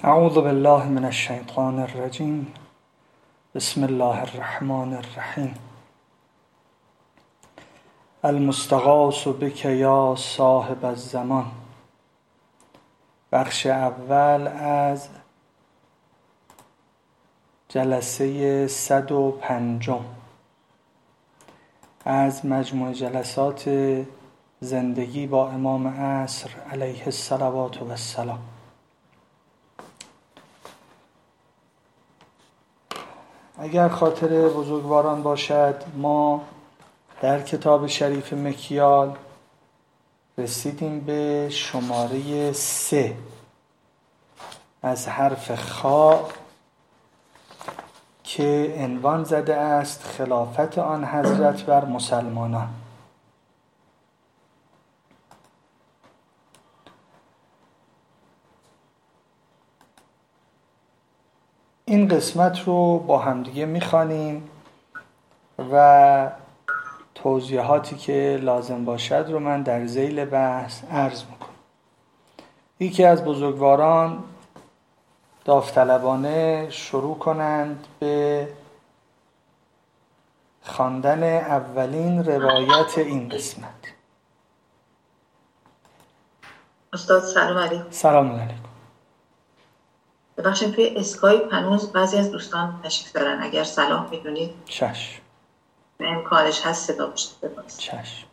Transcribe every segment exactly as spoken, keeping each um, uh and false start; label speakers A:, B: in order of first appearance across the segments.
A: اعوذ بالله من الشیطان الرجیم. بسم الله الرحمن الرحیم. المستغاث بک یا صاحب الزمان. بخش اول از جلسه صد و پنجم از مجموع جلسات زندگی با امام عصر علیه الصلوات و السلام. اگر خاطر بزرگواران باشد، ما در کتاب شریف مکیال رسیدیم به شماره سه از حرف خا که عنوان زده است خلافت آن حضرت بر مسلمانان. این قسمت رو با همدیگه میخوانیم و توضیحاتی که لازم باشد رو من در ذیل بحث عرض میکنم. یکی از بزرگواران داوطلبانه شروع کنند به خواندن اولین روایت این قسمت.
B: استاد سلام علیکم.
A: سلام علیکم.
B: ببخشید توی اسکایپ هنوز بعضی از دوستان تشریف دارن، اگر سلام میدونید
A: چشم
B: به امکانش هست صدا بشید ببخشید.
A: چشم.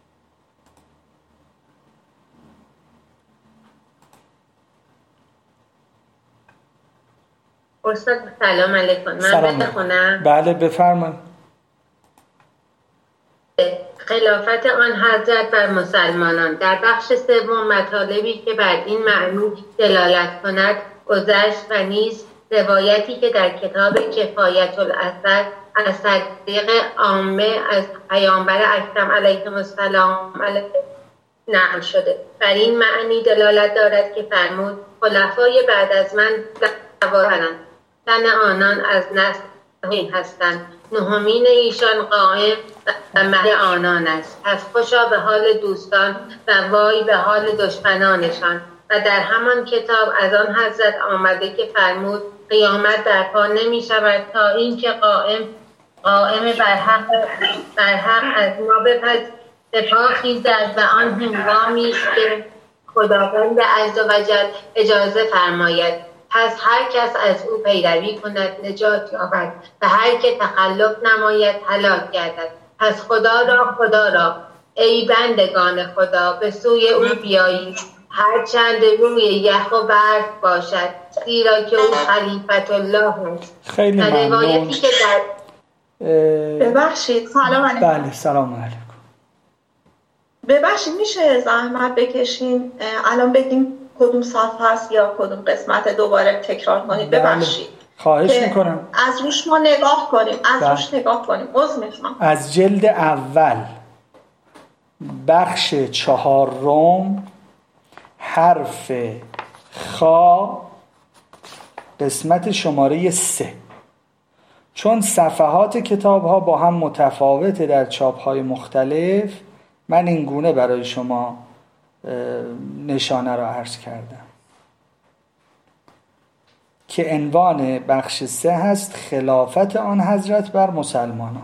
C: استاد سلام علیکم. من
A: سلام
C: بخونم؟
A: بله بفرمایید.
C: خلافت آن حضرت بر مسلمانان. در بخش سوم مطالبی که بر این معنی دلالت کند گذشت و نیز روایتی که در کتاب کفایت الاثر از طریق عامه از پیامبر اکرم علیه السلام نقل شده بر این معنی دلالت دارد که فرمود خلفای بعد از من سوارند، تن آنان از نسل این هستند، نهمین ایشان قائم و مهد آنان است. پس خوشا به حال دوستان و وای به حال دشمنانشان. و در همان کتاب از آن حضرت آمده که فرمود قیامت برپا نمی شود تا اینکه قائم قائم بر حق بر حق از ما بپذ سپاه خیزد و آن هنگامی است که خداوند عزوجل اجازه فرماید. پس هر کس از او پیروی کند نجات یابد و هر که تخلف نماید هلاک گردد. پس خدا را خدا را ای بندگان خدا به سوی او بیایید، هر چند روی یخ و برف باشد، زیرا که او خلیفت الله است.
A: خیلی ممنون.
C: روایتی که در
B: ببخشید سلام علیکم.
A: بله سلام علیکم.
B: ببخشید میشه زحمت بکشین الان بگیم کدوم صفحه است یا کدوم قسمت دوباره تکرار کنید؟ ببخشید.
A: خواهش میکنم.
B: از روش ما نگاه کنیم از
A: بله.
B: روش نگاه کنیم عذر میخوام.
A: از جلد اول بخش چهارم حرف خا قسمت شماره سه. چون صفحات کتاب ها با هم متفاوته در چاپ های مختلف، من این گونه برای شما نشانه را عرض کردم که عنوان بخش سه هست خلافت آن حضرت بر مسلمانان.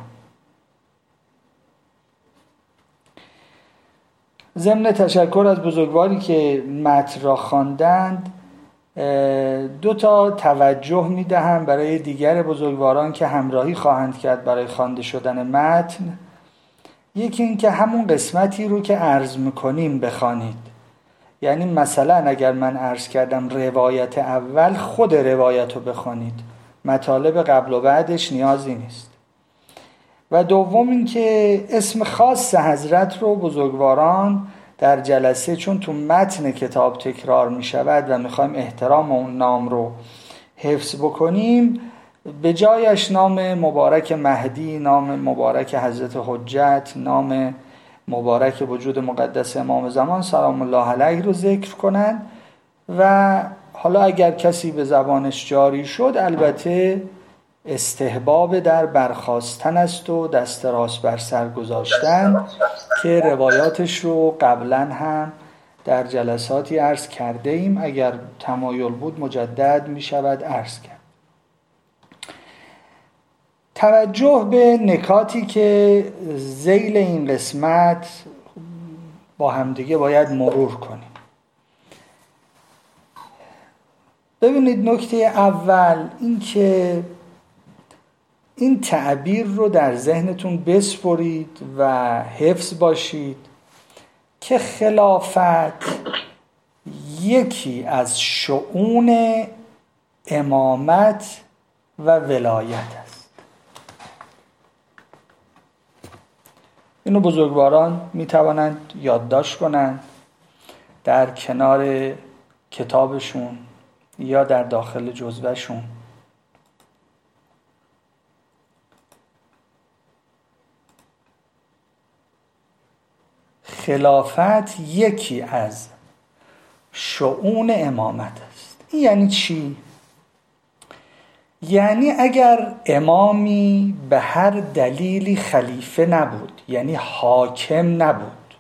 A: ضمن تشکر از بزرگواری که متن را خواندند، دو تا توجه میدهم برای دیگر بزرگواران که همراهی خواهند کرد برای خوانده شدن متن. یکی این که همون قسمتی رو که عرض میکنیم بخوانید. یعنی مثلا اگر من عرض کردم روایت اول، خود روایت رو بخوانید، مطالب قبل و بعدش نیازی نیست. و دوم این که اسم خاص حضرت رو بزرگواران در جلسه، چون تو متن کتاب تکرار می شود و می خوایم احترام اون نام رو حفظ بکنیم، به جایش نام مبارک مهدی، نام مبارک حضرت حجت، نام مبارک وجود مقدس امام زمان سلام الله علیه رو ذکر کنند. و حالا اگر کسی به زبانش جاری شد، البته استحباب در برخاستن است و دست راست بر سر گذاشتن که روایاتش رو قبلا هم در جلساتی عرض کرده ایم، اگر تمایل بود مجدد می شود عرض کرد. توجه به نکاتی که ذیل این قسمت با همدیگه باید مرور کنیم. ببینید، نکته اول این که این تعبیر رو در ذهنتون بسپرید و حفظ باشید که خلافت یکی از شؤون امامت و ولایت است. اینو بزرگواران میتوانند یادداشت کنند در کنار کتابشون یا در داخل جزوهشون. خلافت یکی از شؤون امامت است. این یعنی چی؟ یعنی اگر امامی به هر دلیلی خلیفه نبود، یعنی حاکم نبود،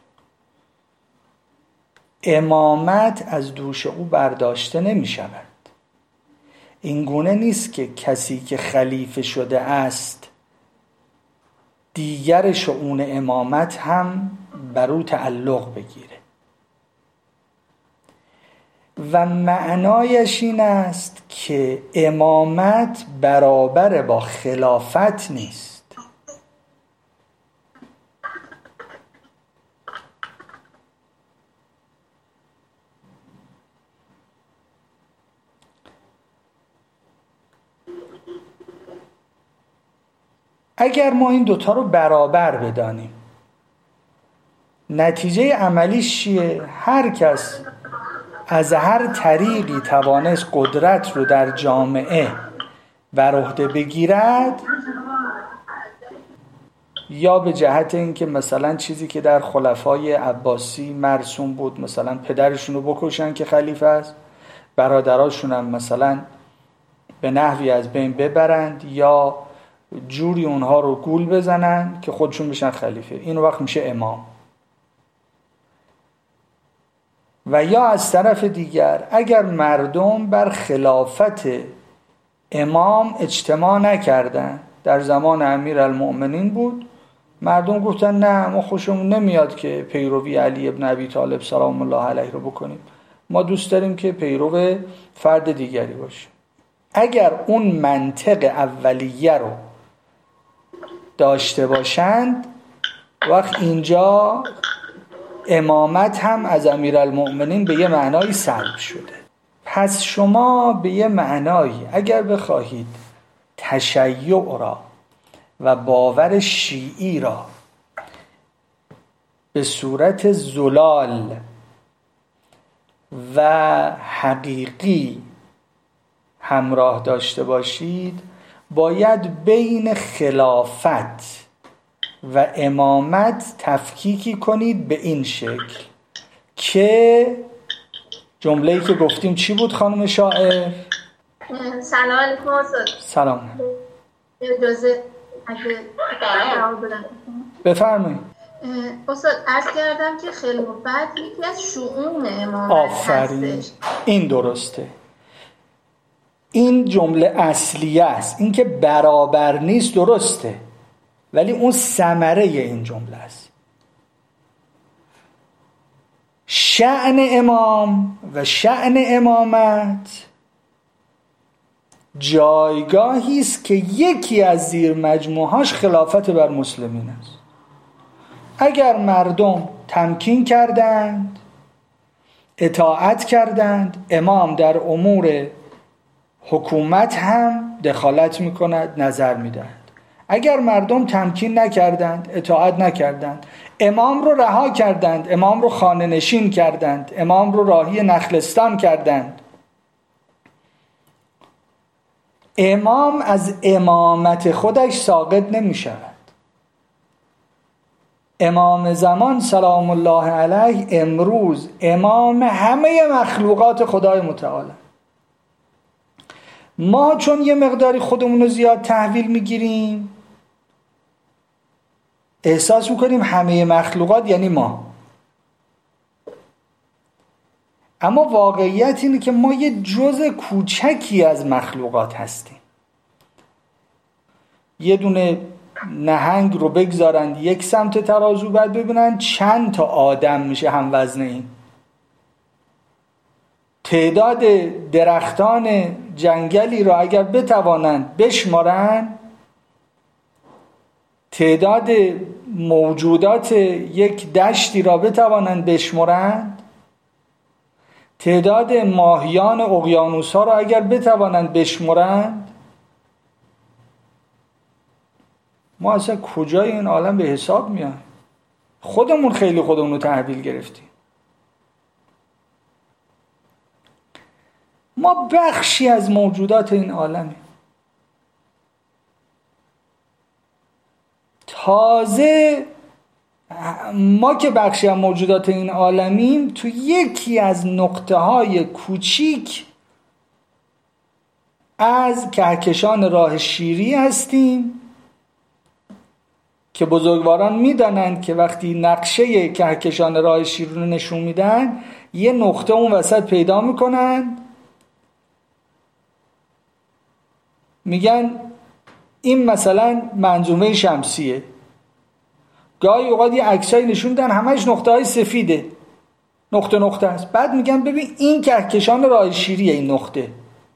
A: امامت از دوش او برداشته نمی شود. این گونه نیست که کسی که خلیفه شده است دیگر شؤون امامت هم بر او تعلق بگیره. و معنایش این است که امامت برابر با خلافت نیست. اگر ما این دوتا رو برابر بدانیم، نتیجه عملیش چیه؟ هر کس از هر طریقی توانست قدرت رو در جامعه بر عهده بگیرد، یا به جهت اینکه مثلا چیزی که در خلفای عباسی مرسوم بود، مثلا پدرشون رو بکشن که خلیفه است، برادراشون هم مثلا به نحوی از بین ببرند یا جوری اونها رو گول بزنن که خودشون بشن خلیفه، این وقت میشه امام. و یا از طرف دیگر اگر مردم بر خلافت امام اجتماع نکردن، در زمان امیرالمؤمنین بود، مردم گفتن نه ما خوشمون نمیاد که پیروی علی ابن ابی طالب سلام الله علیه رو بکنیم، ما دوست داریم که پیرو فرد دیگری باشیم. اگر اون منطق اولیه رو داشته باشند، وقت اینجا امامت هم از امیرالمؤمنین به یه معنای سلب شده. پس شما به یه معنایی اگر بخواهید تشیع را و باور شیعی را به صورت زلال و حقیقی همراه داشته باشید، باید بین خلافت و امامت تفکیکی کنید به این شکل که جمله‌ای که گفتیم چی بود خانم شاعر؟
B: سلام علیکم استاد.
A: سلام.
B: اجازه اگه
A: بفرمایید.
B: استاد عرض کردم که خلافت یکی از شؤون امامت
A: آفرین.
B: هستش.
A: این درسته. این جمله اصلیه است. این که برابر نیست درسته، ولی اون ثمره این جمله است. شأن امام و شأن امامت جایگاهی است که یکی از زیر مجموعهاش خلافت بر مسلمین است. اگر مردم تمکین کردند، اطاعت کردند، امام در امور حکومت هم دخالت میکند، نظر میدهد. اگر مردم تمکین نکردند، اطاعت نکردند، امام رو رها کردند، امام رو خانه نشین کردند، امام رو راهی نخلستان کردند، امام از امامت خودش ساقط نمی شود. امام زمان سلام الله علیه امروز امام همه مخلوقات خدای متعال. ما چون یه مقداری خودمون رو زیاد تحویل میگیریم، احساس میکنیم همه مخلوقات یعنی ما. اما واقعیت اینه که ما یه جزء کوچکی از مخلوقات هستیم. یه دونه نهنگ رو بگذارن یک سمت ترازو، بعد ببینن چند تا آدم میشه هم وزن این. تعداد درختان جنگلی را اگر بتوانند بشمارن، تعداد موجودات یک دشتی را بتوانند بشمارند، تعداد ماهیان اقیانوس ها را اگر بتوانند بشمارند، ما اصلا کجای این عالم به حساب میان؟ خودمون خیلی خودمون رو تحویل گرفتیم. ما بخشی از موجودات این عالمیم. تازه ما که بخشی از موجودات این عالمیم، تو یکی از نقطه های کوچیک از کهکشان راه شیری هستیم که بزرگواران میدانند که وقتی نقشه کهکشان راه شیری رو نشون میدن، یه نقطه اون وسط پیدا میکنن، میگن این مثلا منظومه شمسیه. گاهی اوقات یه عکسایی نشون میدن همش نقطه های سفیده، نقطه نقطه است، بعد میگن ببین این کهکشان راه شیریه این نقطه.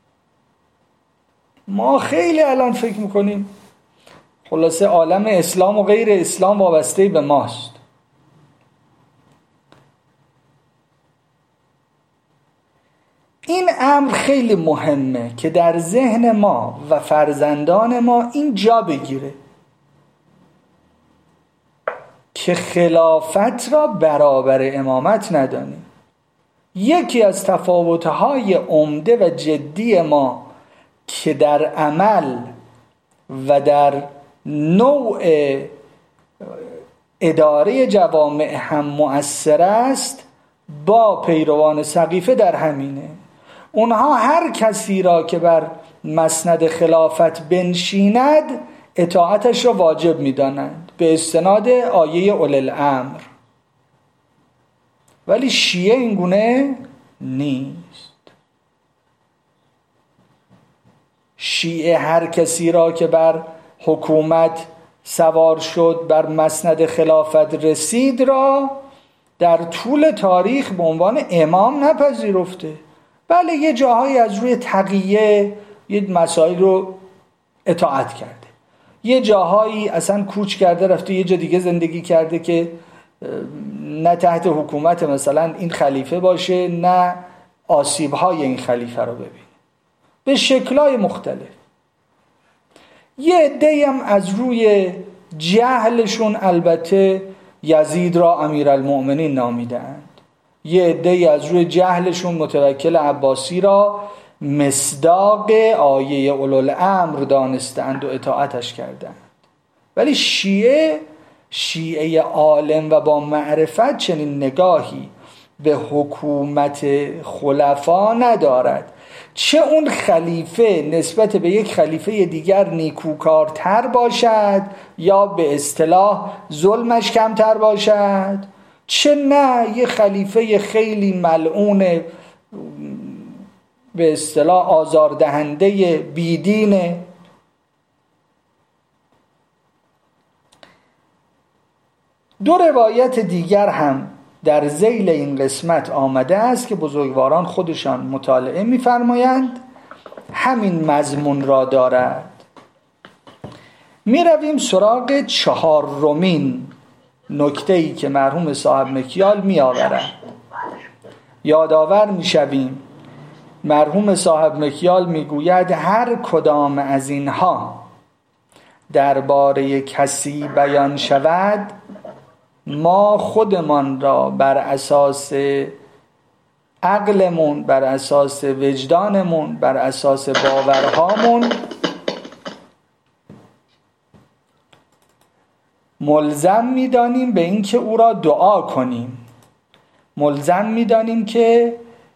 A: ما خیلی الان فکر میکنیم خلاصه عالم اسلام و غیر اسلام وابسته به ماست. این امر خیلی مهمه که در ذهن ما و فرزندان ما این جا بگیره که خلافت را برابر امامت ندانیم. یکی از تفاوت‌های عمده و جدی ما که در عمل و در نوع اداره جوامع هم مؤثر است با پیروان سقیفه در همینه. اونها هر کسی را که بر مسند خلافت بنشیند اطاعتش را واجب می‌دانند به استناد آیه اولی الامر، ولی شیعه این گونه نیست. شیعه هر کسی را که بر حکومت سوار شد، بر مسند خلافت رسید را در طول تاریخ به عنوان امام نپذیرفته. بله یه جاهایی از روی تقیه یه مسائل رو اطاعت کرده، یه جاهایی اصلا کوچ کرده رفته یه جا دیگه زندگی کرده که نه تحت حکومت مثلا این خلیفه باشه نه آسیب‌های این خلیفه رو ببینه، به شکل‌های مختلف. یه عده‌ای هم از روی جهلشون البته یزید را امیرالمؤمنین نامیدند، یه عده‌ای از روی جهلشون متوکل عباسی را مصداق آیه اولوالامر دانستند و اطاعتش کردند. ولی شیعه شیعه عالم و با معرفت چنین نگاهی به حکومت خلفا ندارد. چه اون خلیفه نسبت به یک خلیفه دیگر نیکوکارتر باشد یا به اصطلاح ظلمش کمتر باشد، چه نه یه خلیفه خیلی ملعون به اصطلاح آزاردهنده بیدینه. دو روایت دیگر هم در ذیل این قسمت آمده است که بزرگواران خودشان مطالعه می‌فرمایند همین مضمون را دارد. می رویم سراغ چهارمین نکته‌ای که مرحوم صاحب مکیال می آورد. یادآور می شویم مرحوم صاحب مکیال می گوید هر کدام از اینها درباره کسی بیان شود، ما خودمان را بر اساس عقلمون، بر اساس وجدانمون، بر اساس باورهامون ملزم می‌دانیم به اینکه او را دعا کنیم، ملزم می‌دانیم که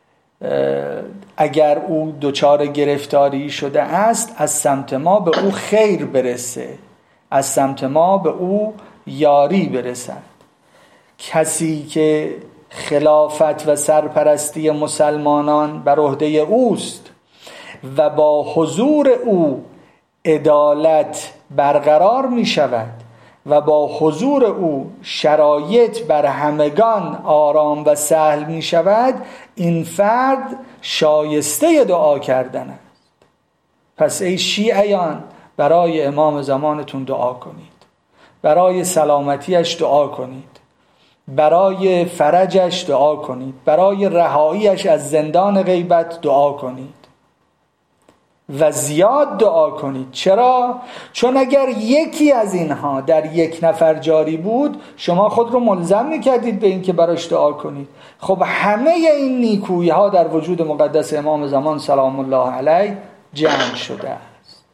A: اگر او دچار گرفتاری شده است از سمت ما به او خیر برسه، از سمت ما به او یاری برسد. کسی که خلافت و سرپرستی مسلمانان بر عهده اوست و با حضور او عدالت برقرار می شود و با حضور او شرایط بر همگان آرام و سهل می شود، این فرد شایسته دعا کردن است. پس ای شیعیان برای امام زمانتون دعا کنید، برای سلامتیش دعا کنید، برای فرجش دعا کنید، برای رهاییش از زندان غیبت دعا کنید و زیاد دعا کنید. چرا؟ چون اگر یکی از اینها در یک نفر جاری بود، شما خود رو ملزم میکردید به این که براش دعا کنید. خب همه این نیکویی ها در وجود مقدس امام زمان سلام الله علیه جمع شده است.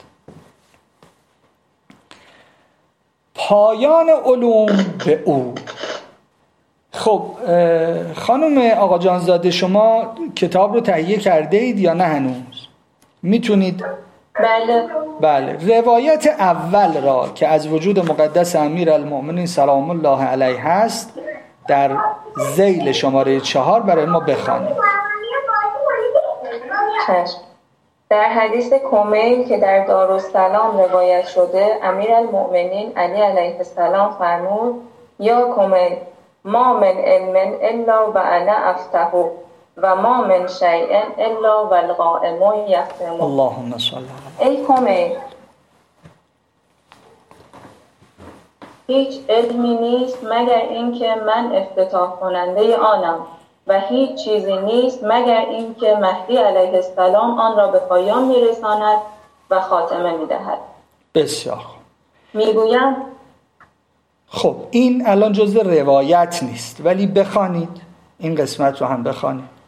A: پایان علوم به او. خب خانم آقا جانزاده، شما کتاب رو تهیه کرده اید یا نه هنوز؟ میتونید؟
B: بله
A: بله. روایت اول را که از وجود مقدس امیرالمؤمنین سلام الله علیه هست در ذیل شماره چهار برای ما بخوانید.
D: در حدیث کمیل که در دارالسلام روایت شده، امیرالمؤمنین علی علیه السلام فرمود: یا کمیل، ما من علم الا و انا افتحو و ما من شیء الا و القائم یختم.
A: اللهم صل علی.
D: ای کمیل، هیچ علمی نیست مگر اینکه من افتتاح کننده آنم و هیچ چیزی نیست مگر اینکه مهدی علیه السلام آن را به پایان میرساند و خاتمه میدهد.
A: بسیار خوب.
D: میگویم
A: خب این الان جزء روایت نیست، ولی بخوانید این قسمت رو هم بخوانید.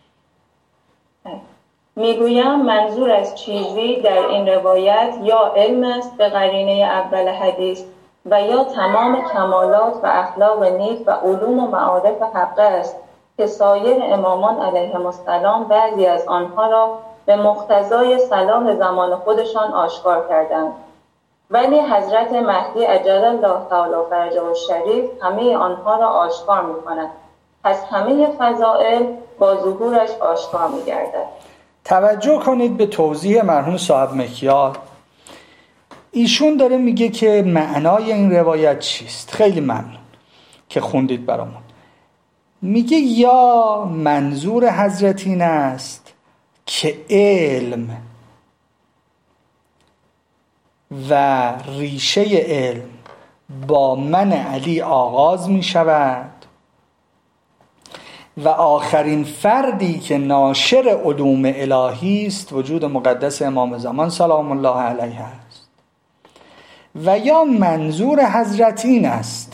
D: میگویم منظور از چیزی در این روایت یا علم است به قرینه اول حدیث و یا تمام کمالات و اخلاق نیک و علوم و معارف حقه است که سایر امامان علیهم السلام بعضی از آنها را به مقتضای صلاح زمان خودشان آشکار کردند، ولی حضرت مهدی عجل الله تعالی فرجه الشریف همه آنها را آشکار می‌کند. پس همه فضائل با ظهورش آشکار می‌گردد.
A: توجه کنید به توضیح مرحوم صاحب مکیال. ایشون داره میگه که معنای این روایت چیست. خیلی ممنون که خوندید برامون. میگه یا منظور حضرت این است که علم و ریشه علم با من علی آغاز می شود و آخرین فردی که ناشر علوم الهی است وجود مقدس امام زمان سلام الله علیه است. و یا منظور حضرت این است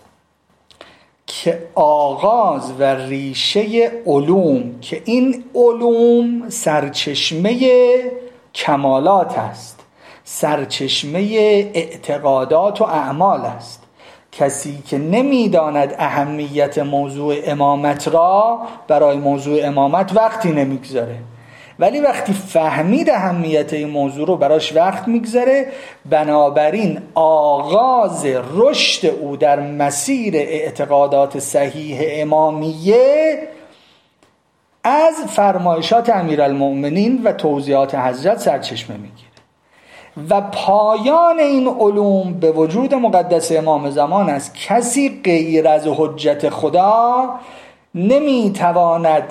A: که آغاز و ریشه علوم، که این علوم سرچشمه کمالات است، سرچشمه اعتقادات و اعمال است. کسی که نمیداند اهمیت موضوع امامت را برای موضوع امامت وقتی نمیگذاره، ولی وقتی فهمید اهمیت این موضوع رو براش وقت میگذاره. بنابراین آغاز رشد او در مسیر اعتقادات صحیح امامیه از فرمایشات امیرالمؤمنین و توضیحات حضرت سرچشمه میگیره و پایان این علوم به وجود مقدس امام زمان است. کسی غیر از حجت خدا نمیتواند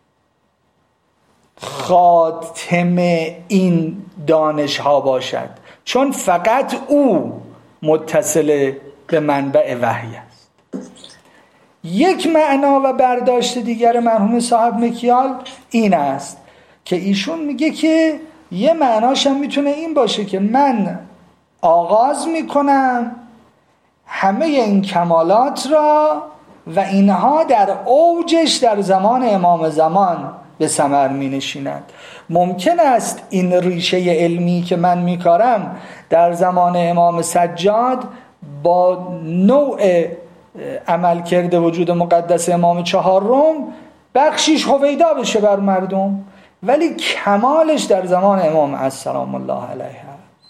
A: خاتمه این دانش ها باشد، چون فقط او متصل به منبع وحی است. یک معنا و برداشت دیگر مرحوم صاحب مکیال این است که ایشون میگه که یه معناش هم میتونه این باشه که من آغاز میکنم همه این کمالات را و اینها در اوجش در زمان امام زمان به ثمر می نشیند. ممکن است این ریشه علمی که من میکارم در زمان امام سجاد با نوع عمل کرده وجود مقدس امام چهارم بخشیش هویدا بشه بر مردم، ولی کمالش در زمان امام السلام الله علیه است.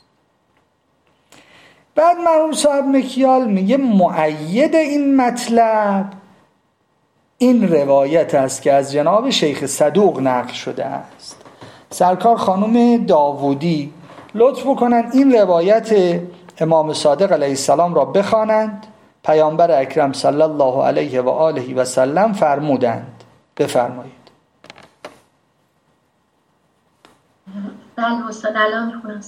A: بعد مرحوم صاحب مکیال میگه مؤید این مطلب این روایت است که از جناب شیخ صدوق نقل شده است. سرکار خانم داوودی لطف بکنن این روایت امام صادق علیه السلام را بخوانند. پیامبر اکرم صلی الله علیه و آله و سلم فرمودند. بفرمایید.
E: بله استاد الان میخونم.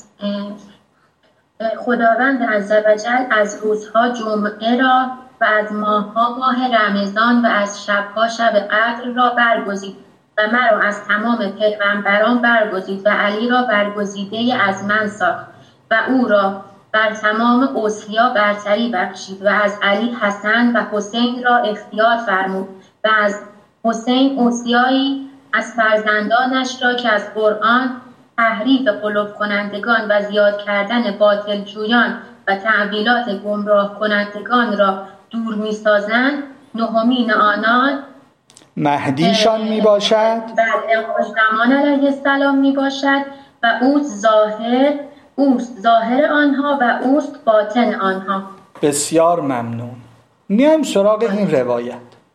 E: خداوند عزوجل از روزها جمعه را و از ماهها ماه رمضان و از شبها شب قدر را برگزید و مرا از تمام پیغمبران برگزید و علی را برگزیده از من ساخت و او را بر تمام اوصیا برتری بخشید و از علی حسن و حسین را اختیار فرمود و از حسین اوصیایی از فرزندانش را که از قرآن تحریف قلوب کنندگان و زیاد کردن باطل جویان و تعویلات گمراه کنندگان را دور می سازند. نهمین آنان
A: مهدیشان می باشد،
E: بعد زمان علیه السلام می باشد و اوست ظاهر اوست ظاهر آنها و اوست باطن آنها.
A: بسیار ممنون. میایم سراغ این روایت.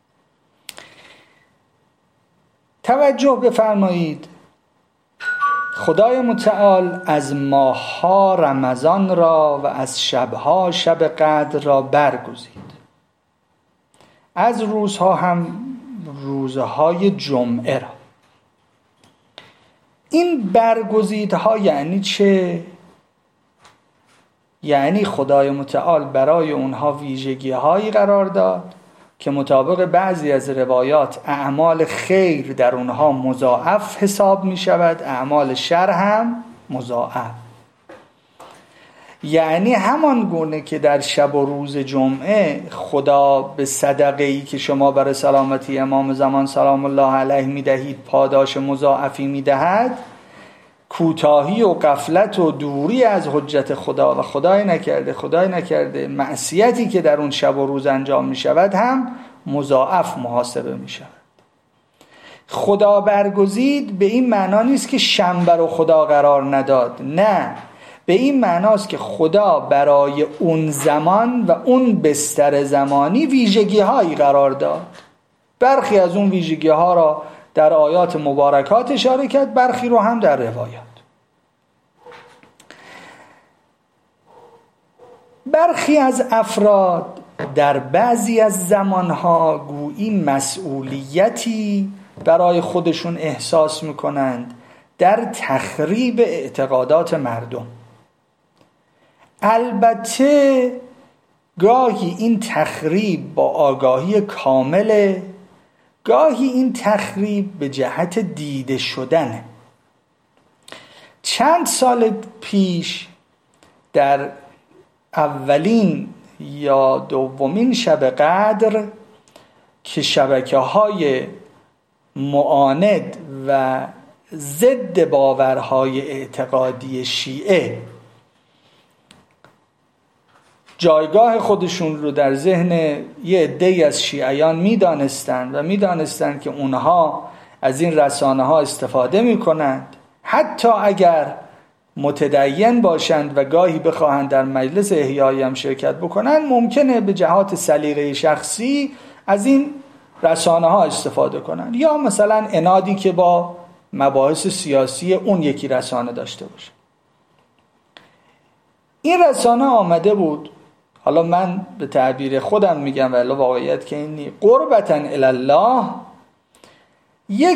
A: توجه بفرمایید. خدای متعال از ماه‌ها رمضان را و از شبها شب قدر را برگزید. از روزها هم روزهای جمعه را. این برگزیدها یعنی چه؟ یعنی خدای متعال برای اونها ویژگی هایی قرار داد که مطابق بعضی از روایات اعمال خیر در اونها مضاعف حساب می شود، اعمال شر هم مضاعف. یعنی همان گونه که در شب و روز جمعه خدا به صدقه‌ای که شما برای سلامتی امام زمان سلام الله علیه می دهید پاداش مضاعفی می دهد، کوتاهی و غفلت و دوری از حجت خدا و خدای نکرده خدای نکرده معصیتی که در اون شب و روز انجام می شود هم مضاعف محاسبه می شود. خدا برگزید به این معنا نیست که شنبه رو خدا قرار نداد، نه، به این معناست که خدا برای اون زمان و اون بستر زمانی ویژگی هایی قرار داد. برخی از اون ویژگی ها را در آیات مبارکات اشاره کرد، برخی رو هم در روایات. برخی از افراد در بعضی از زمانها گویی مسئولیتی برای خودشون احساس میکنند در تخریب اعتقادات مردم. البته گاهی این تخریب با آگاهی کامله، گاهی این تخریب به جهت دیده شدنه. چند سال پیش در اولین یا دومین شب قدر که شبکه‌های معاند و ضد باورهای اعتقادی شیعه جایگاه خودشون رو در ذهن یه عده‌ای از شیعیان می‌دانستند و می‌دانستند که اونها از این رسانه ها استفاده می‌کنند، حتی اگر متدین باشند و گاهی بخواهند در مجلس احیایی هم شرکت بکنند، ممکنه به جهات سلیقه شخصی از این رسانه ها استفاده کنند، یا مثلا عنادی که با مباحث سیاسی اون یکی رسانه داشته باشه. این رسانه آمده بود، حالا من به تعبیر خودم میگم ولی واقعیت که اینی، قربتاً الالله، یک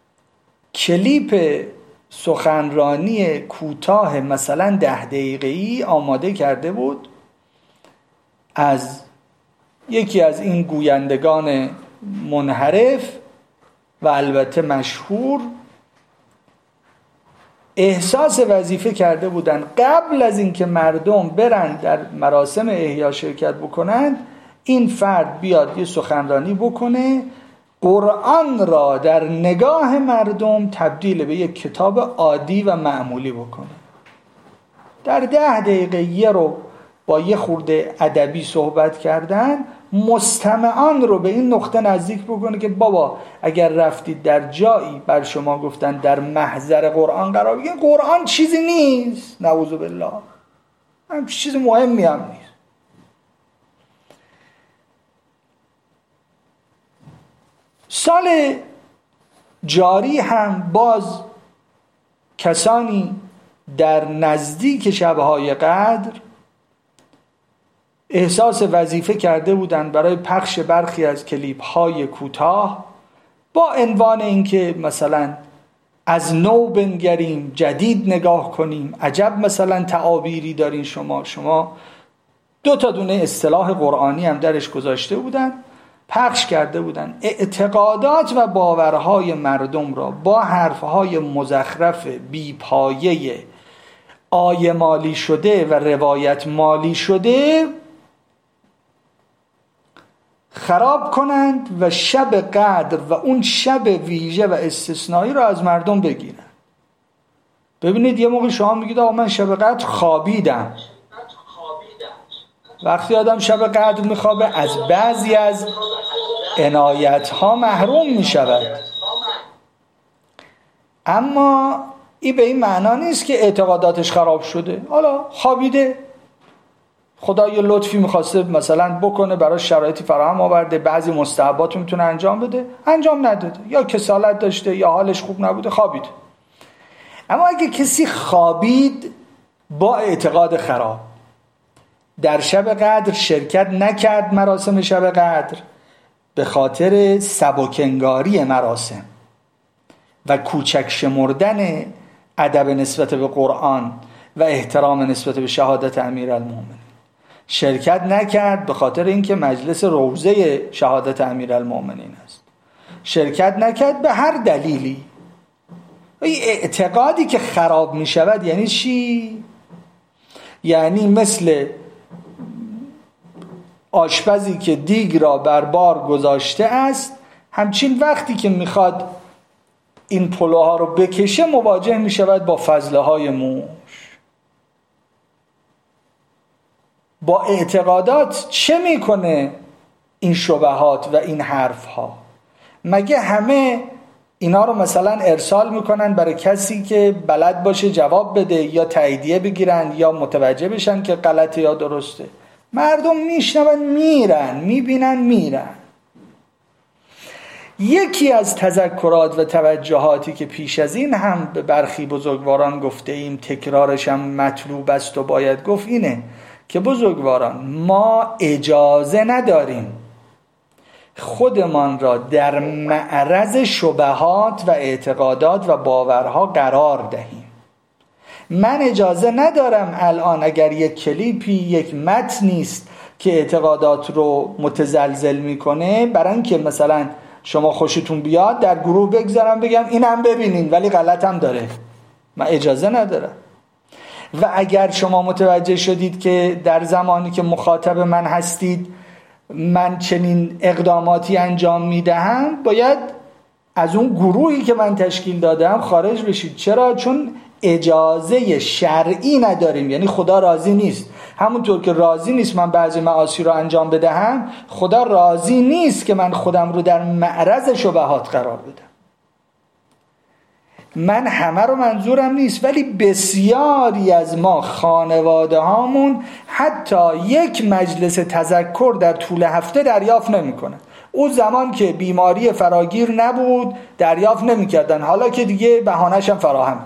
A: کلیپ سخنرانی کوتاه مثلا ده دقیقه‌ای آماده کرده بود از یکی از این گویندگان منحرف و البته مشهور. احساس وظیفه کرده بودن قبل از اینکه مردم برن در مراسم احیا شرکت بکنن، این فرد بیاد یه سخنرانی بکنه، قرآن را در نگاه مردم تبدیل به یک کتاب عادی و معمولی بکنه. در ده دقیقه یه رو با یه خورده ادبی صحبت کردن، مستمعان رو به این نقطه نزدیک بکنه که بابا اگر رفتید در جایی بر شما گفتن در محضر قرآن قرار بگیرید، قرآن چیزی نیست، نعوذ بالله، هم چیز مهمی هم نیست. سال جاری هم باز کسانی در نزدیک شبهای قدر احساس وظیفه کرده بودند برای پخش برخی از کلیپ های کوتاه با عنوان اینکه مثلا از نو بنگریم، جدید نگاه کنیم، عجب مثلا تعابیری دارین شما شما دو تا دونه اصطلاح قرآنی هم درش گذاشته بودن، پخش کرده بودن. اعتقادات و باورهای مردم را با حرفهای مزخرف بیپایه آیه مالی شده و روایت مالی شده خراب کنند و شب قدر و اون شب ویژه و استثنایی رو از مردم بگیرن. ببینید یه موقع شما میگید آقا من شب قدر خوابیدم. وقتی آدم شب قدر میخوابه از بعضی از عنایت ها محروم میشود، اما این به این معنا نیست که اعتقاداتش خراب شده. حالا خوابیده، خدا یه لطفی میخواسته مثلا بکنه، برای شرایطی فراهم آورده، بعضی مستحبات میتونه انجام بده، انجام نداده، یا کسالت داشته یا حالش خوب نبوده، خوابید. اما اگه کسی خوابید با اعتقاد خراب، در شب قدر شرکت نکرد، مراسم شب قدر به خاطر سبک‌انگاری مراسم و کوچک شمردن ادب نسبت به قرآن و احترام نسبت به شهادت امیرالمومنین، شرکت نکرد به خاطر اینکه مجلس روضه شهادت امیرالمومنین است، شرکت نکرد به هر دلیلی، این اعتقادی که خراب می شود یعنی چی؟ یعنی مثل آشپزی که دیگ را بر بار گذاشته است، همچین وقتی که میخواد این پلوها رو بکشه مواجه میشود با فضله های موش. با اعتقادات چه میکنه این شبهات و این حرف ها؟ مگه همه اینا رو مثلا ارسال میکنن برای کسی که بلد باشه جواب بده یا تاییدیه بگیرن یا متوجه بشن که غلطه یا درسته؟ مردم میشنون میرن، میبینن میرن. یکی از تذکرات و توجهاتی که پیش از این هم به برخی بزرگواران گفته ایم، تکرارش هم مطلوب است و باید گفت، اینه که بزرگواران ما اجازه نداریم خودمان را در معرض شبهات و اعتقادات و باورها قرار دهیم. من اجازه ندارم الان اگر یک کلیپی، یک متنی است که اعتقادات رو متزلزل میکنه، برای اینکه مثلا شما خوشتون بیاد در گروه بگذارم بگم اینم ببینین ولی غلط هم داره، من اجازه ندارم. و اگر شما متوجه شدید که در زمانی که مخاطب من هستید من چنین اقداماتی انجام میدهم، باید از اون گروهی که من تشکیل دادم خارج بشید. چرا؟ چون اجازه شرعی نداریم، یعنی خدا راضی نیست. همونطور که راضی نیست من بعضی معاصی رو انجام بدهم، خدا راضی نیست که من خودم رو در معرض شبهات قرار بدم. من همه رو منظورم نیست، ولی بسیاری از ما خانواده هامون حتی یک مجلس تذکر در طول هفته دریافت نمی کنن. اون زمان که بیماری فراگیر نبود دریافت نمی کردن، حالا که دیگه بهانه‌ش هم فراهم.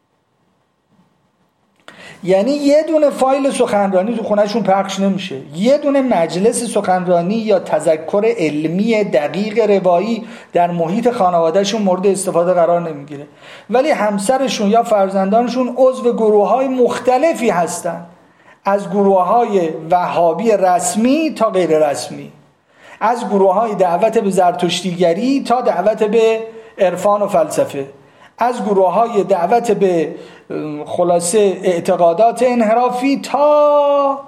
A: یعنی یه دونه فایل سخنرانی تو خونهشون پخش نمیشه، یه دونه مجلس سخنرانی یا تذکر علمی دقیق روایی در محیط خانوادهشون مورد استفاده قرار نمیگیره، ولی همسرشون یا فرزندانشون عضو گروه‌های مختلفی هستن، از گروه‌های وهابی رسمی تا غیر رسمی، از گروه‌های دعوت به زرتشتیگری تا دعوت به عرفان و فلسفه، از گروه‌های دعوت به خلاصه اعتقادات انحرافی تا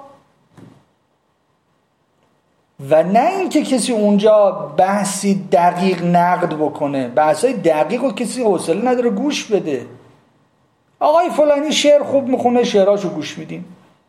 A: و نه اینکه کسی اونجا بحثی دقیق نقد بکنه، بحثای دقیق و کسی حوصله نداره گوش بده. آقای فلانی شعر خوب میخونه، شعراشو گوش میدیم،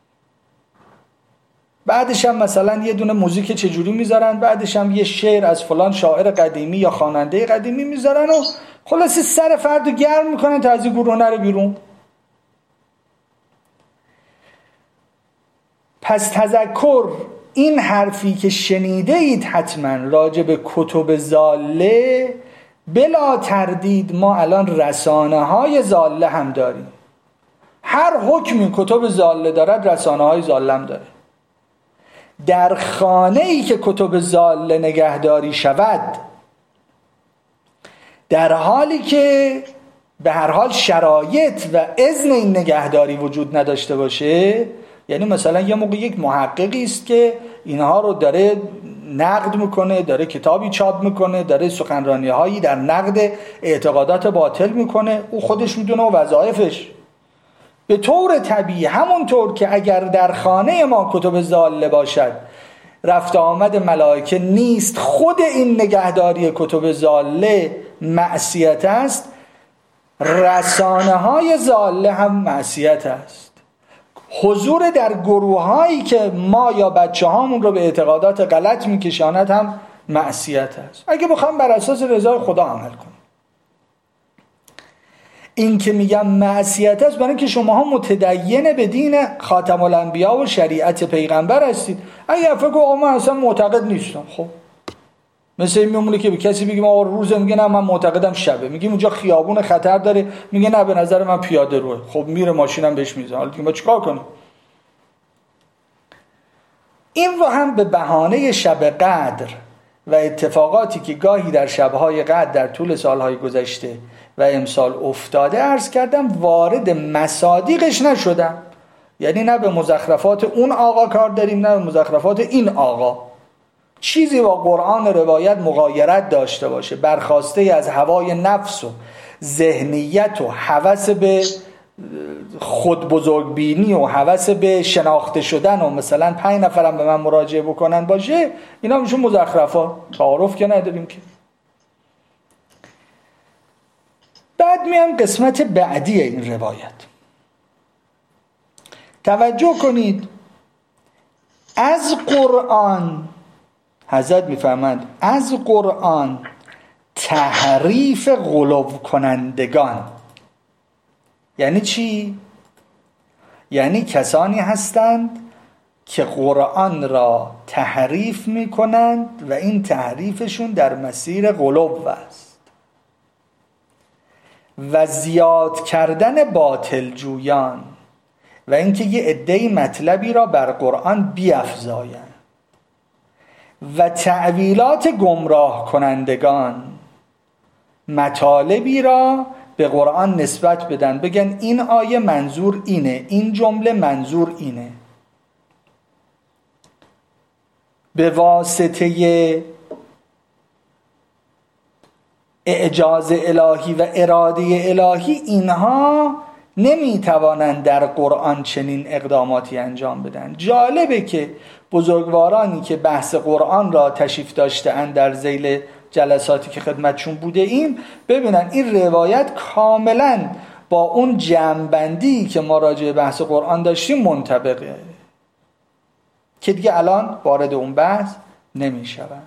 A: بعدش هم مثلا یه دونه موزیک چجوری میذارن، بعدش هم یه شعر از فلان شاعر قدیمی یا خواننده قدیمی میذارن و خلاصه سر فردو گرم میکنن تا از این گروه نره بیرون. پس تذکر این حرفی که شنیده اید حتما راجع به کتب ضاله، بلا تردید ما الان رسانه های ضاله هم داریم. هر حکمی کتب ضاله دارد رسانه های ضاله هم داره. در خانه ای که کتب ضاله نگهداری شود، در حالی که به هر حال شرایط و اذن این نگهداری وجود نداشته باشه، یعنی مثلا یه موقع یک محققی است که اینها رو داره نقد میکنه، داره کتابی چاپ میکنه، داره سخنرانی هایی در نقد اعتقادات باطل میکنه، او خودش میدونه و وظایفش. به طور طبیعی همونطور که اگر در خانه ما کتب ضاله باشد رفت آمد ملائکه نیست، خود این نگهداری کتب ضاله معصیت است، رسانه های ضاله هم معصیت است. حضور در گروه هایی که ما یا بچه هامون رو به اعتقادات غلط میکشاند هم معصیت است، اگه بخوام بر اساس رضای خدا عمل کنیم. این که میگم معصیت است برای اینکه شماها متدین به دین خاتم الانبیا و شریعت پیغمبر هستید. اگه فکر کنم من اصلا معتقد نیستم، خب مثل این میمونه که به کسی بگیم آقا روزه، میگه نه من معتقدم شبه. میگیم اونجا خیابون خطر داره، میگه نه به نظر من پیاده روه. خب میره ماشینم بهش میزنه. حالا دیگه ما چیکار کنیم؟ این رو هم به بهانه شب قدر و اتفاقاتی که گاهی در شبهای قدر در طول سالهای گذشته و امسال افتاده عرض کردم، وارد مصادیقش نشدم. یعنی نه به مزخرفات اون آقا کار داریم، نه به مزخرفات این آقا. چیزی با قرآن روایت مغایرت داشته باشه، برخواسته از هوای نفس و ذهنیت و هوس به خود بزرگبینی و هوس به شناخته شدن و مثلا پنج نفرم به من مراجعه بکنن باشه، اینا میشون مزخرفات. تعارف که نداریم که. بعد میام قسمت بعدی این روایت. توجه کنید، از قرآن حضرت میفرمند از قرآن تحریف غلو کنندگان. یعنی چی؟ یعنی کسانی هستند که قرآن را تحریف میکنند و این تحریفشون در مسیر غلو است و زیاد کردن باطل جویان و اینکه یه عده‌ای مطلبی را بر قرآن بیفزایند و تعویلات گمراه کنندگان مطالبی را به قرآن نسبت بدن، بگن این آیه منظور اینه، این جمله منظور اینه، به واسطه اعجاز الهی و اراده الهی اینها نمیتوانند در قرآن چنین اقداماتی انجام بدن. جالبه که بزرگوارانی که بحث قرآن را تشریف داشته‌اند در ذیل جلساتی که خدمتشون بوده ایم، ببینن این روایت کاملا با اون جمع‌بندی که ما راجع به بحث قرآن داشتیم منطبقه، که دیگه الان وارد اون بحث نمیشوند.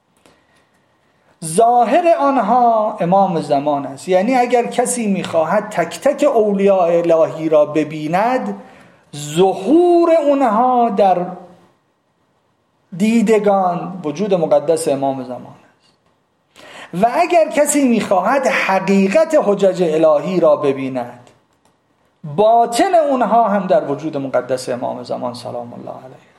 A: ظاهر آنها امام زمان است. یعنی اگر کسی میخواهد تک تک اولیاء الهی را ببیند، ظهور اونها در دیدگان وجود مقدس امام زمان است. و اگر کسی میخواهد حقیقت حجج الهی را ببیند، باطن اونها هم در وجود مقدس امام زمان سلام الله علیه.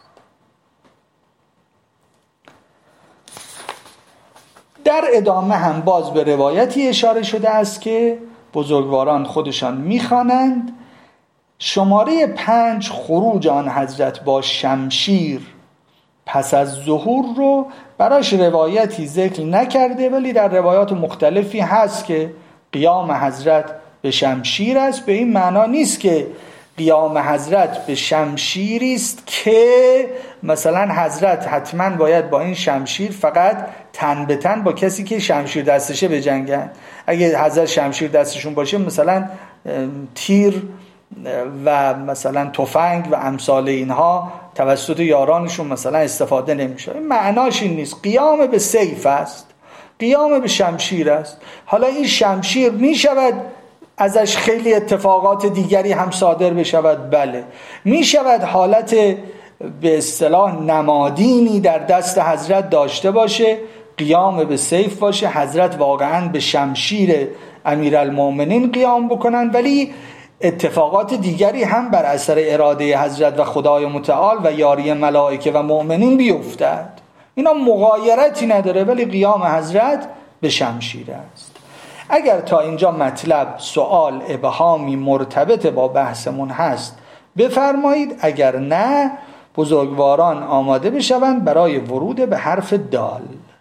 A: در ادامه هم باز به روایتی اشاره شده است که بزرگواران خودشان میخوانند شماره پنج خروج آن حضرت با شمشیر پس از ظهور رو براش روایتی ذکر نکرده، ولی در روایات مختلفی هست که قیام حضرت به شمشیر است. به این معنا نیست که قیام حضرت به شمشیری است که مثلا حضرت حتما باید با این شمشیر فقط تن به تن با کسی که شمشیر دستشه بجنگن. اگه حضرت شمشیر دستشون باشه مثلا تیر و مثلا تفنگ و امثال اینها توسط یارانشون مثلا استفاده نمیشه. این معناش این نیست. قیام به سیف است، قیام به شمشیر است. حالا این شمشیر میشود ازش خیلی اتفاقات دیگری هم صادر بشود، بله. میشود حالت به اصطلاح نمادینی در دست حضرت داشته باشه، قیام به سیف باشه، حضرت واقعا به شمشیر امیرالمومنین قیام بکنن، ولی اتفاقات دیگری هم بر اثر اراده حضرت و خدای متعال و یاری ملائکه و مؤمنین بیفتد. اینا مغایرتی نداره، ولی قیام حضرت به شمشیر است. اگر تا اینجا مطلب، سوال، ابهامی مرتبط با بحثمون هست بفرمایید، اگر نه بزرگواران آماده بشوند برای ورود به حرف دال.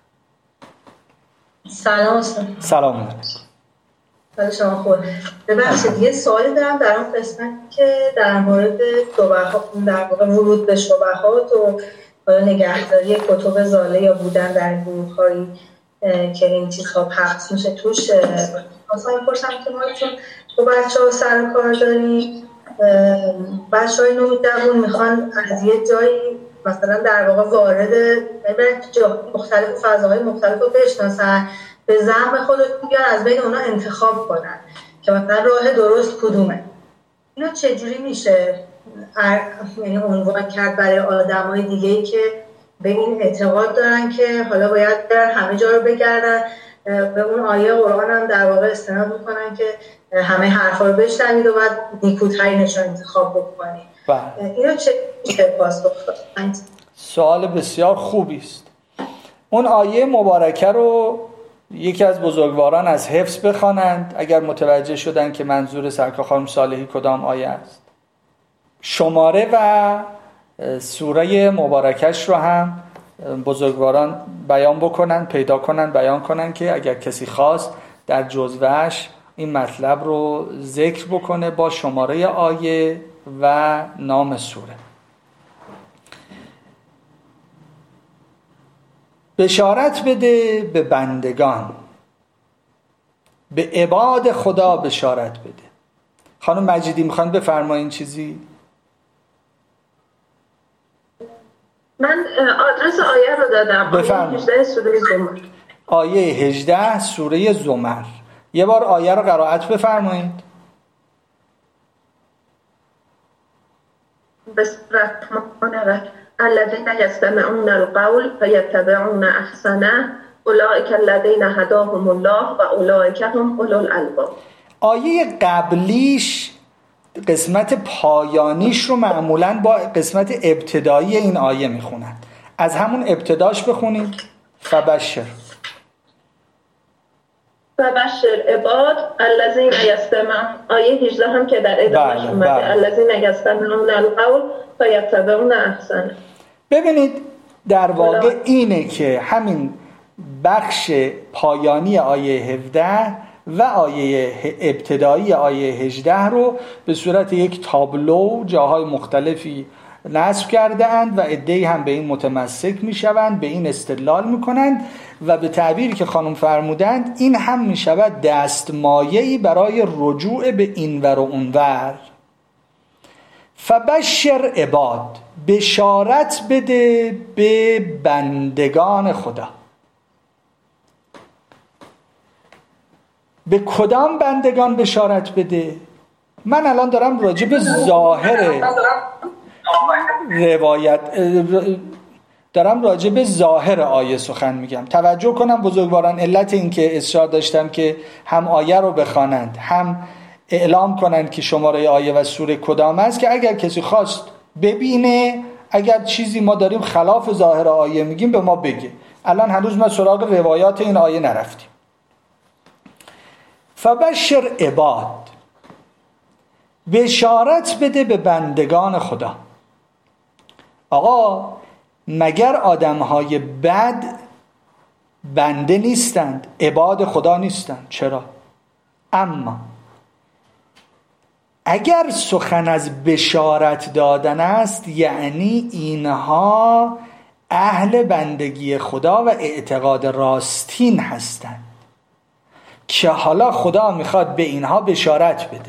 B: سلام.
A: سلام علیکم.
B: حال شما خوب. ببخشید یه سوالی دارم در اون قسمت که در مورد شبهات، در واقع ورود به شبهات و نگهداری کتب ضاله یا بودن در گروه‌هایی که این چیزها پخش میشه توش. مثلا می‌پرسم که ما چون با بچه‌ها سر کار داریم، بچه‌های نوجوان میخوان از یه جایی مثلا در واقع وارد مختلف فضاهای مختلف رو بشناسن، به زعم خودشون بیان از بین اونا انتخاب کنن که مثلا راه درست کدومه. اینو چجوری میشه یعنی عنوان کرد برای آدمای دیگه‌ای که به این اعتقاد دارن که حالا باید برن همه جا رو بگردن، به اون آیه قرآن هم در واقع استناد میکنن که همه حرفا رو بشنوید و بعد نیکوترینش رو انتخاب بکنید. اینو چه پاسخ دادن؟
A: سوال بسیار خوبی است. اون آیه مبارکه رو یکی از بزرگواران از حفظ بخوانند اگر متوجه شدن که منظور سرکار خانم صالحی کدام آیه است. شماره و سوره مبارکش رو هم بزرگواران بیان بکنن، پیدا کنن، بیان کنن که اگر کسی خواست در جزوهش این مطلب رو ذکر بکنه با شماره آیه و نام سوره. بشارت بده به بندگان، به عباد خدا بشارت بده. خانم مجیدی میخواین بفرمایین چیزی؟
D: من آدرس آیه رو دادم.
A: بفرمایید.
D: آیه هجده سوره زمر.
A: آیه هجده سوره زمر. یه بار آیه رو قرائت بفرمایید.
D: بسم الله الرحمن الرحیم. الذين يستمعون القول فيتبعون احسنه اولئك الذين هداهم الله و اولئك هم اولو الالباب.
A: آیه قبلیش قسمت پایانیش رو معمولاً با قسمت ابتدایی این آیه میخونن. از همون ابتداش بخونید. فبشر
D: فبشر عباد الذين يستمعون. آیه هجده هم که در ادامهش
A: بله،
D: اومده
A: بله.
D: الذين يستمعون القول فيتبعون احسنه.
A: ببینید در واقع اینه که همین بخش پایانی آیه هفده و آیه ابتدایی آیه هجده رو به صورت یک تابلو جاهای مختلفی نصب کرده اند و عده‌ای هم به این متمسک می شوند، به این استدلال می کنند و به تعبیری که خانم فرمودند این هم می شود دستمایه‌ای برای رجوع به اینور و اونور. فبشر عباد، بشارت بده به بندگان خدا. به کدام بندگان بشارت بده؟ من الان دارم راجع به ظاهر روایت دارم راجع به ظاهر آیه سخن میگم. توجه کنم بزرگواران، علت این که اصرار داشتم که هم آیه رو بخوانند هم اعلام کنند که شماره آیه و سوره کدام است، که اگر کسی خواست ببینه، اگر چیزی ما داریم خلاف ظاهر آیه میگیم به ما بگه. الان هنوز ما سراغ روایات این آیه نرفتیم. فبشر عباد، بشارت بده به بندگان خدا. آقا مگر آدمهای بد بنده نیستند، عباد خدا نیستند؟ چرا؟ اما اگر سخن از بشارت دادن است، یعنی اینها اهل بندگی خدا و اعتقاد راستین هستند که حالا خدا میخواد به اینها بشارت بده.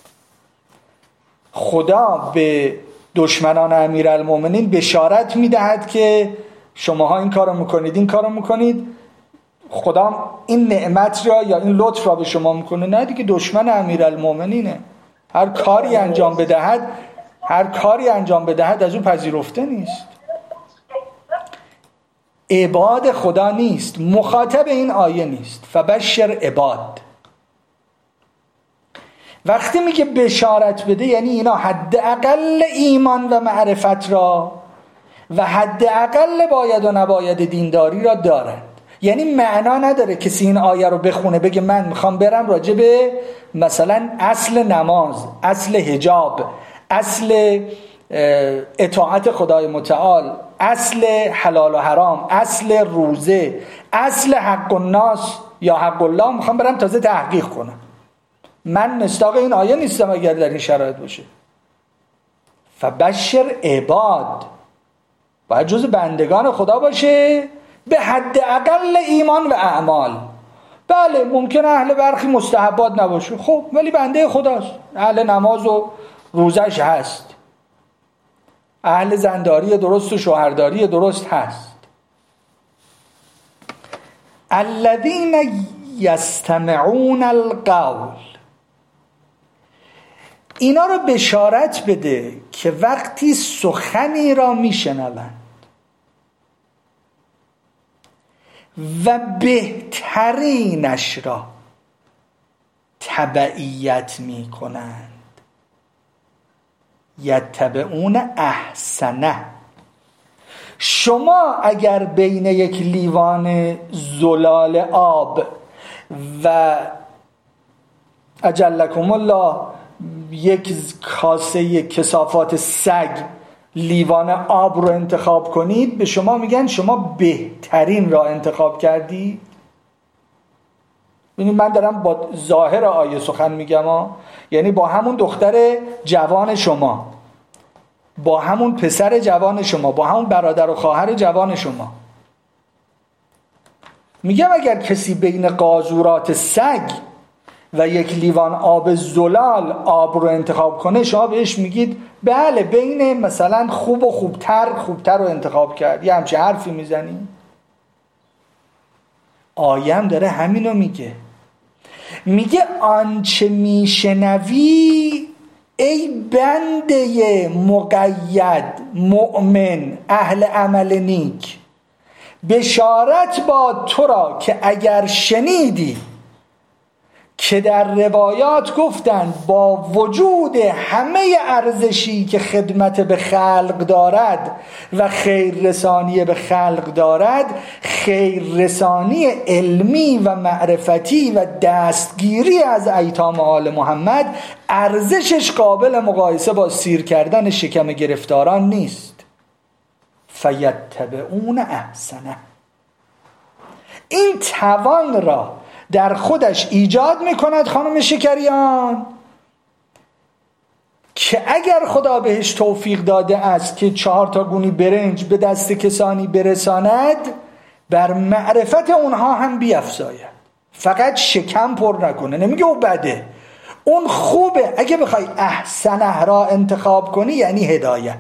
A: خدا به دشمنان امیرالمومنین بشارت میدهد که شماها این کارو میکنید، این کارو میکنید، خدا این نعمت را یا این لطف را به شما میکنه. نه دیگه، دشمن امیرالمومنینه، هر کاری انجام بدهد هر کاری انجام بدهد از او پذیرفته نیست. عباد خدا نیست، مخاطب این آیه نیست. فبشر عباد. وقتی میگه بشارت بده یعنی اینا حداقل ایمان و معرفت را و حداقل باید و نباید دینداری را دارند. یعنی معنا نداره کسی این آیه رو بخونه بگه من میخوام برم راجع به مثلا اصل نماز، اصل حجاب، اصل اطاعت خدای متعال، اصل حلال و حرام، اصل روزه، اصل حق الناس یا حق الله میخوام برم تازه تحقیق کنم. من مصداق این آیه نیستم اگر در این شرایط باشه. فبشر عباد، باید جز بندگان خدا باشه به حد اقل ایمان و اعمال. بله ممکنه اهل برخی مستحبات نباشه، خب ولی بنده خداست، اهل نماز و روزش هست، اهل زنداری درست و شوهرداری درست هست. الذین یستمعون القول، اینا رو بشارت بده که وقتی سخنی را میشنوند و بهترینش را تبعیت می کنند، یتبعون احسنه. شما اگر بین یک لیوان زلال آب و اجلکم الله یک کاسه کثافات سگ لیوان آب رو انتخاب کنید، به شما میگن شما بهترین را انتخاب کردی. ببینید من دارم با ظاهر آیه سخن میگم ها. یعنی با همون دختر جوان شما، با همون پسر جوان شما، با همون برادر و خواهر جوان شما، میگم اگر کسی بین قاذورات سگ و یک لیوان آب زلال آب رو انتخاب کنه، شما بهش میگید بله بین مثلا خوب و خوبتر خوبتر رو انتخاب کرد. یه همچه حرفی میزنیم. آیم داره همینو میگه. میگه آنچه میشنوی ای بنده مقید مؤمن اهل عمل نیک، بشارت با تو را که اگر شنیدی که در روایات گفتند با وجود همه ارزشی که خدمت به خلق دارد و خیر رسانی به خلق دارد، خیر رسانی علمی و معرفتی و دستگیری از ایتام آل محمد ارزشش قابل مقایسه با سیر کردن شکم گرفتاران نیست. فیتبعون احسنه. این توان را در خودش ایجاد میکند خانم شکریان که اگر خدا بهش توفیق داده است که چهار تا گونی برنج به دست کسانی برساند، بر معرفت اونها هم بیفزاید. فقط شکم پر نکنه. نمیگه او بده، اون خوبه. اگه بخوای احسنه را انتخاب کنی یعنی هدایت.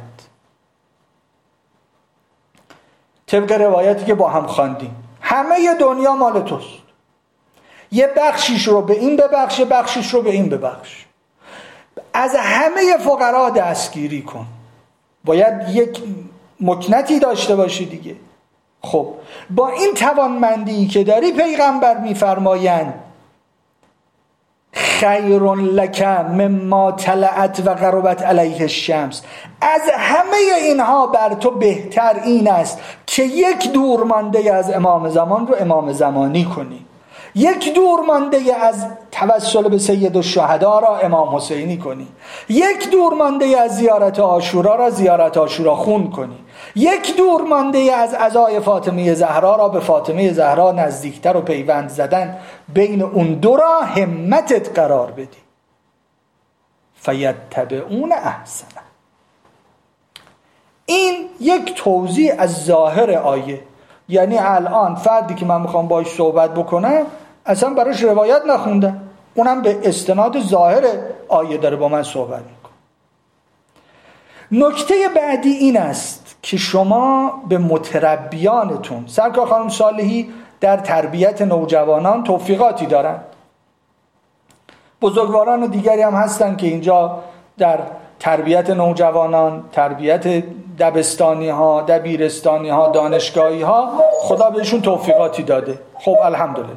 A: طبق روایتی که با هم خواندیم همه دنیا مال توست، یه بخشیش رو به این ببخش، یه بخشیش رو به این ببخش. از همه فقرا دستگیری کن. باید یک مکنتی داشته باشی دیگه. خب با این توانمندی که داری پیغمبر میفرمایند خیر لک مما طلعت و غربت علیه الشمس، از همه اینها بر تو بهتر این است که یک دور مانده از امام زمان رو امام زمانی کنی، یک دور مانده از توسل به سید الشهدا را امام حسینی کنی، یک دور مانده از زیارت عاشورا را زیارت عاشورا خون کنی، یک دور مانده از عزای فاطمه زهرا را به فاطمه زهرا نزدیکتر و پیوند زدن بین اون دو را همتت قرار بدی. فیتبعون احسنه. این یک توضیح از ظاهر آیه. یعنی الان فردی که من میخوام باهاش صحبت بکنم اصلا براش روایت نخوندم، اونم به استناد ظاهر آیه داره با من صحبت میکنه. نکته بعدی این است که شما به متربیانتون، سرکار خانم صالحی در تربیت نوجوانان توفیقاتی دارند، بزرگواران دیگری هم هستن که اینجا در تربیت نوجوانان، تربیت دبستانی ها، دبیرستانی ها، دانشگاهی ها، خدا بهشون توفیقاتی داده. خب الحمدلله.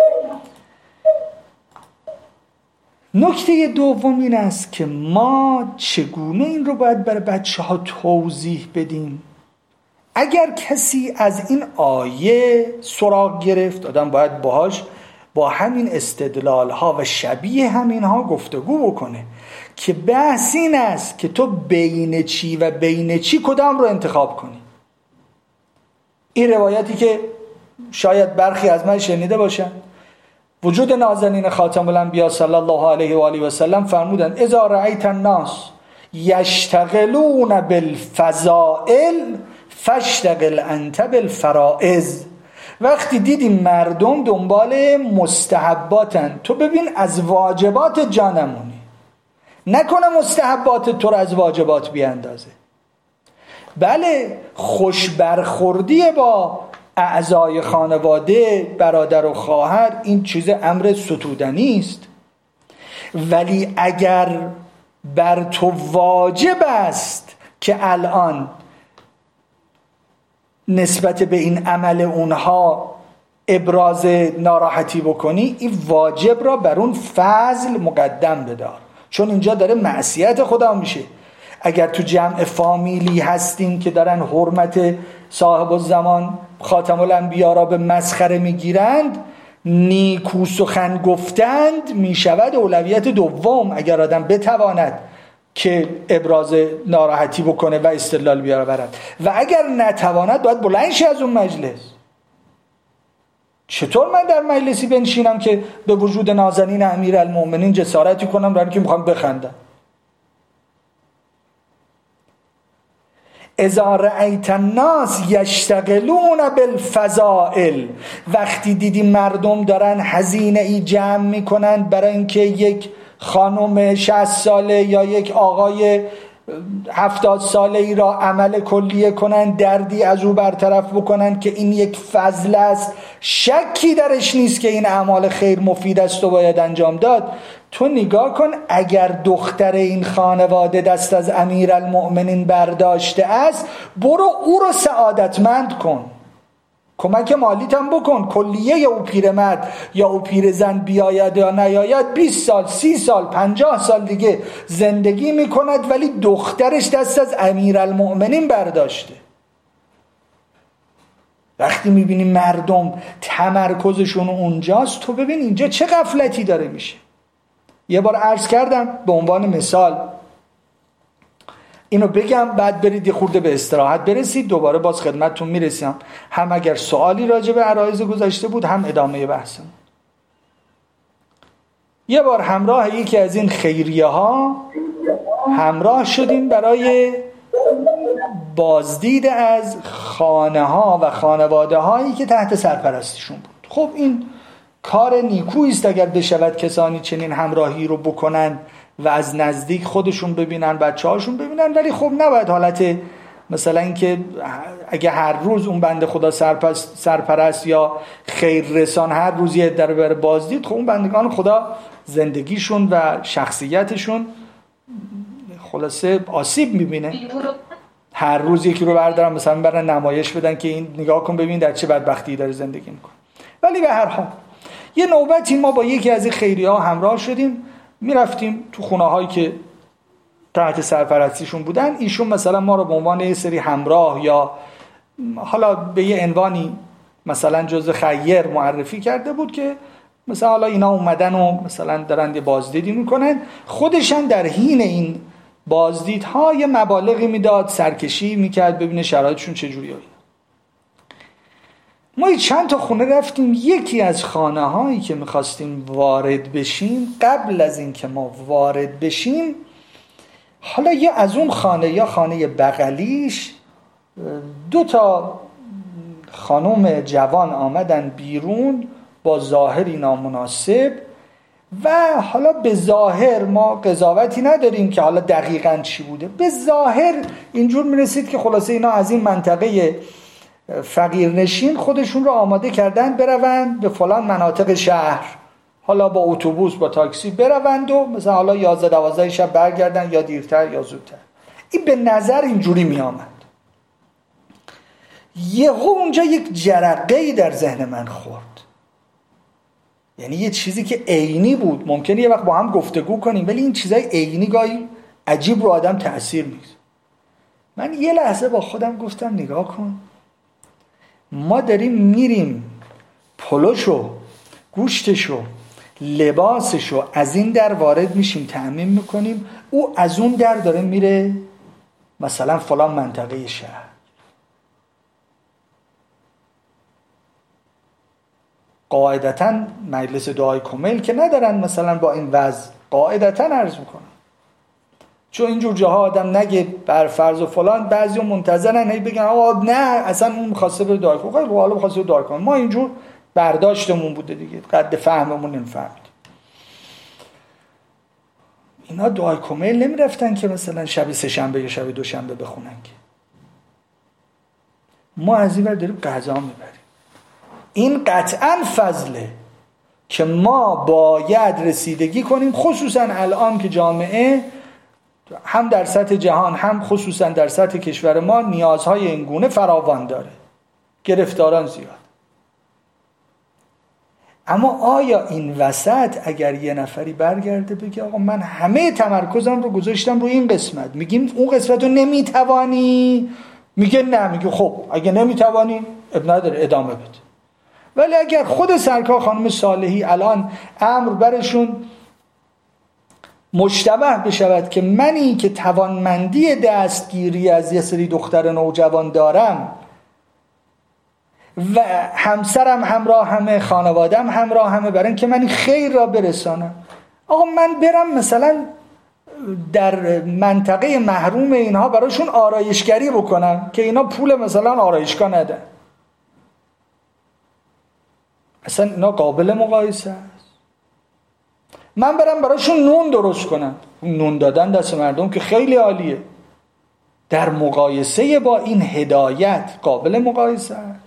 A: نکته دوم این است که ما چگونه این رو باید برای بچه ها توضیح بدیم. اگر کسی از این آیه سراغ گرفت، آدم باید باهاش با همین استدلال ها و شبیه همین ها گفتگو بکنه که بحث این است که تو بین چی و بین چی کدام رو انتخاب کنی. این روایتی که شاید برخی از من شنیده باشن، وجود نازنین خاتم الانبیا صلی الله علیه و آله و سلم فرمودند اذا رأیت الناس یشتغلون بالفضائل فاشتغل انت بالفرائض. وقتی دیدی مردم دنبال مستحباتن، تو ببین از واجبات جانمونی، نکنه مستحبات تو رو از واجبات بیاندازه. بله خوش برخوردی با اعضای خانواده، برادر و خواهر، این چیز امر ستودنی است، ولی اگر بر تو واجب است که الان نسبت به این عمل اونها ابراز ناراحتی بکنی، این واجب را بر اون فضل مقدم بدار، چون اینجا داره معصیت خدا میشه. اگر تو جمع فامیلی هستیم که دارن حرمت صاحب الزمان خاتم الانبیا را به مسخره میگیرند، نیکو سخن گفتند میشود اولویت دوم. اگر آدم بتواند که ابراز ناراحتی بکنه و استدلال بیاورد، و اگر نتواند باید بلند شه از اون مجلس. چطور من در مجلسی بنشینم که به وجود نازنین امیرالمؤمنین جسارتی کنم برای که میخوام بخندم؟ اذا رأیت الناس یشتغلون بالفضائل، وقتی دیدی مردم دارن هزینه ای جمع میکنن برای اینکه یک خانم شصت ساله یا یک آقای هفتاد ساله ای را عمل کلیه کنن، دردی از او برطرف بکنن که این یک فضل است، شکی درش نیست که این اعمال خیر مفید است و باید انجام داد، تو نگاه کن اگر دختر این خانواده دست از امیرالمؤمنین برداشته است، برو او رو سعادتمند کن، کمک مالیت هم بکن. کلیه یا او پیرمرد یا او پیرزن بیاید یا نیاید، بیست سال، سی سال، پنجاه سال دیگه زندگی میکند، ولی دخترش دست از امیرالمؤمنین برداشته. وقتی میبینی مردم تمرکزشون اونجاست، تو ببین اینجا چه غفلتی داره میشه. یه بار عرض کردم به عنوان مثال، اینو بگم بعد برید یه خورده به استراحت برسید، دوباره باز خدمتتون میرسیم، هم اگر سوالی راجع به عرایض گذشته بود هم ادامه بحثم. یه بار همراه یکی از این خیریه ها همراه شدیم برای بازدید از خانه ها و خانواده هایی که تحت سرپرستیشون بود. خب این کار نیکویی است اگر بشود کسانی چنین همراهی رو بکنن و از نزدیک خودشون ببینن، بچه هاشون ببینن، ولی خب نباید حالت مثلا اینکه اگه هر روز اون بنده خدا سرپرست, سرپرست یا خیر رسان هر روز یه در بره بازدید، خب اون بندگان خدا زندگیشون و شخصیتشون خلاصه آسیب میبینه. هر روز یکی رو بردارن مثلا برن نمایش بدن که این نگاه کن ببین در چه بدبختی داره زندگی میکنه. ولی به هر حال یه نوبتی ما با یکی از این خیریه ها همراه شدیم، میرفتیم تو خونه هایی که تحت سرپرستیشون بودن. ایشون مثلا ما رو به عنوان یه سری همراه یا حالا به یه عنوانی مثلا جزء خیر معرفی کرده بود که مثلا حالا اینا اومدن و مثلا دارن یه بازدیدی میکنن. خودشان در حین این بازدیدها یه مبالغی میداد، سرکشی میکرد ببینه شرایطشون چجوریه. ما چند تا خونه رفتیم، یکی از خانه هایی که میخواستیم وارد بشیم، قبل از این که ما وارد بشیم، حالا یا از اون خانه یا خانه بغلیش دو تا خانم جوان آمدن بیرون با ظاهری نامناسب و حالا به ظاهر ما قضاوتی نداریم که حالا دقیقاً چی بوده، به ظاهر اینجور میرسید که خلاصه اینا از این منطقه فقیرنشین خودشون رو آماده کردن برون به فلان مناطق شهر. حالا با اتوبوس با تاکسی بروند و مثلا حالا یازده دوازده شب برگردن یا دیرتر یا زودتر. این به نظر اینجوری می آمد. یهو اونجا یک جرقه‌ای در ذهن من خورد، یعنی یه چیزی که عینی بود. ممکنه یه وقت با هم گفتگو کنیم ولی این چیزای عینی گاهی عجیب رو آدم تأثیر می‌ذاره. من یه لحظه با خودم گفتم نگاه کن، ما داریم میریم پلوشو، گوشتشو، لباسشو از این در وارد میشیم تأمین میکنیم، او از اون در داره میره مثلا فلان منطقه شهر. قاعدتاً مجلس دعای کمیل که ندارن مثلا با این وضع، قاعدتاً عرض میکنن، چون اینجور جاها آدم نگه بر فرض و فلان، بعضی منتظرن هی بگن آقا نه اصلا اون می‌خواسته بره دعای کمیل، خب حالا می‌خواسته دعای کمیل، ما اینجور برداشتمون بوده دیگه، قد فهممون نمی‌فهمید. اینا دعای کمیل نمی‌رفتن که مثلا شب سه شنبه یا شب دوشنبه بخونن که. ما از این ور داریم قضا میبریم. این قطعاً فضله که ما باید رسیدگی کنیم، خصوصاً الان که جامعه هم در سطح جهان هم خصوصاً در سطح کشور ما نیازهای این گونه فراوان داره، گرفتاران زیاد. اما آیا این وسط اگر یه نفری برگرده بگه آقا من همه تمرکزم رو گذاشتم روی این قسمت، میگیم اون قسمت رو نمیتوانی، میگه نه، میگه خب اگه نمیتوانی اب نداره ادامه بده. ولی اگر خود سرکار خانم صالحی الان امر برشون مشتبه بشود که منی که توانمندی دستگیری از یه سری دختر نوجوان دارم و همسرم همراه همه، خانوادم همراه همه، برای اینکه من این خیر را برسانم، آقا من برم مثلا در منطقه محروم اینها براشون آرایشگری بکنم که اینا پول مثلا آرایشگاه ندن، اصلا اینا قابل مقایسه است؟ من برم براشون نون درست کنم، نون دادن دست مردم که خیلی عالیه، در مقایسه با این هدایت قابل مقایسه است؟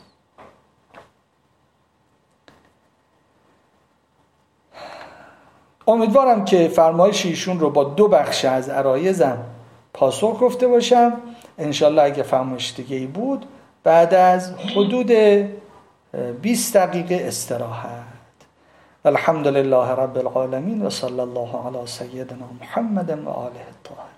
A: امیدوارم که فرمایش ایشون رو با دو بخش از عرایزم پاسخ گفته باشم. انشالله اگه فرمایش دیگه ای بود بعد از حدود بیست دقیقه استراحت. الحمد لله رب العالمین و صلی الله علی سیدنا محمد و آله الطاهرین.